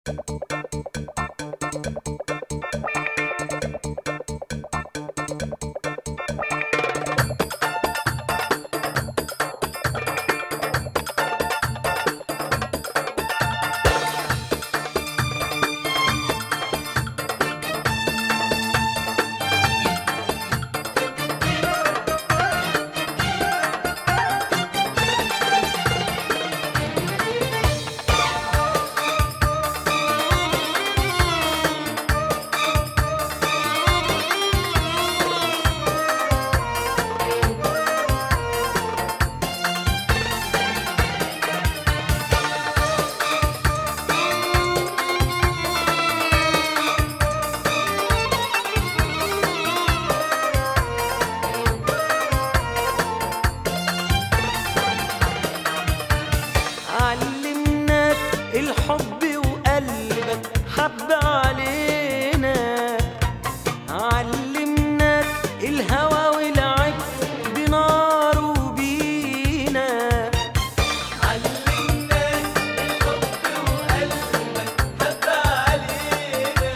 الحب وقلبك حب علينا، علمناك الهوى ولعب بنار وبينا. علمناك الحب وقلبك حب علينا،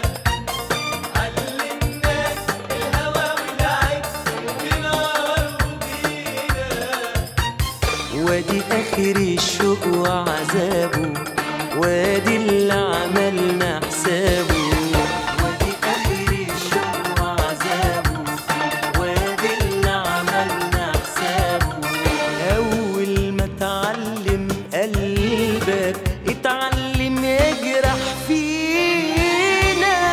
علمناك الهوى ولعب بنار وبينا. وادي آخر الشوق وعذابه، وادي اللي عملنا حسابه. وادي آخر الشوق وعذابه، وادي اللي عملنا حسابه. أول ما تعلم قلبك اتعلم يجرح فينا.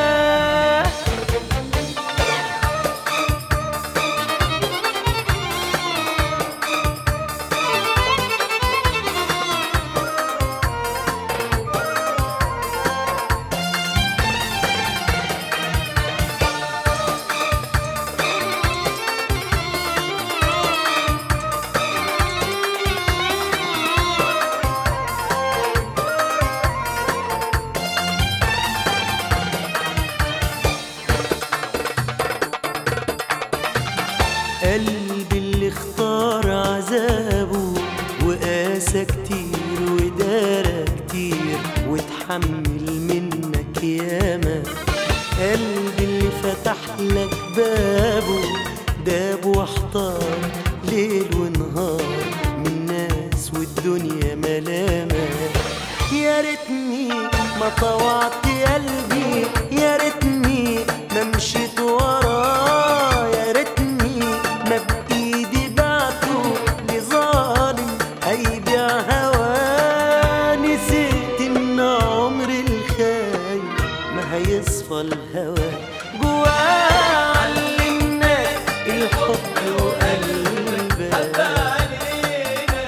قلبي اللي اختار عذابه وقاسى كتير ودارى كتير واتحمل منك ياما. قلبي اللي فتح لك بابه داب واحتار ليل ونهار من ناس والدنيا ملامة. يا ريتني ما طوعت قلبي، يا ريتني ما مشيت وراه، يا ريتني ما بإيدي بعته لظالم هيبيع هواه. نسيت إن عمر الخاين ما هيصفى الهوى جواه. علمناك الحب وقلبك حب علينا،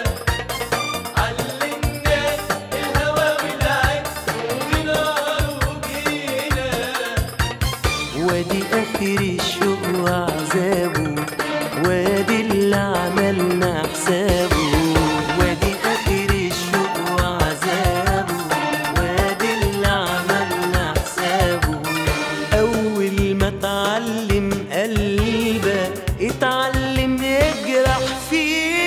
علمناك الهوى ولعب بنار وبينا. وادي آخر الشوق وعذابه، وادي اللي عملنا حسابه. وادي آخر الشوق وعذابه، وادي اللي عملنا حسابه. أول ما تعلم قلبك اتعلم يجرح فينا.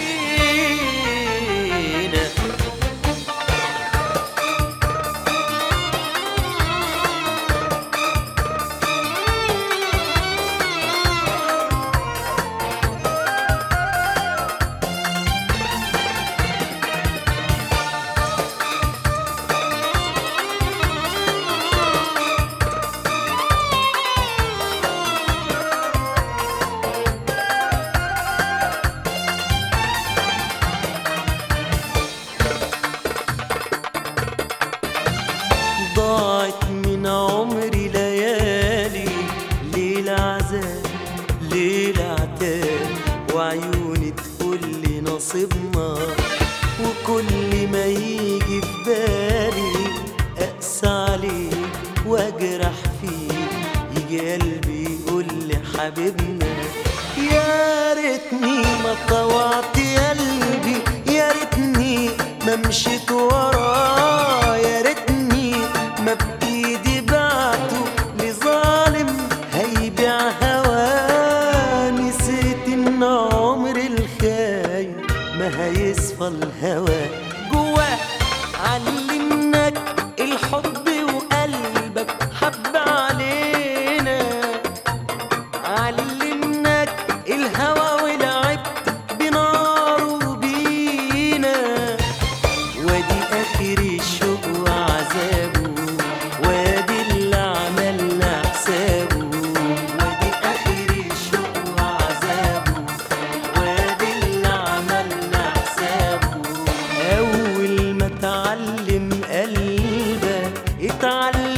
ضاعت من عمري ليالي، ليل عذاب ليل عتاب، وعيوني تقول لي نصيبنا. وكل ما يجي في بالي أقسى عليك وأجرح فيك، يجي قلبي يقول لي حبيبنا. يا ريتني ما طوعت قلبي، يا ريتني ما مشيت وراه، يا ريتني ما بإيدي بعته لظالم هيبيع هواه. نسيت إن عمر الخاين ما هيصفى الهوى جواه. علمناك زعل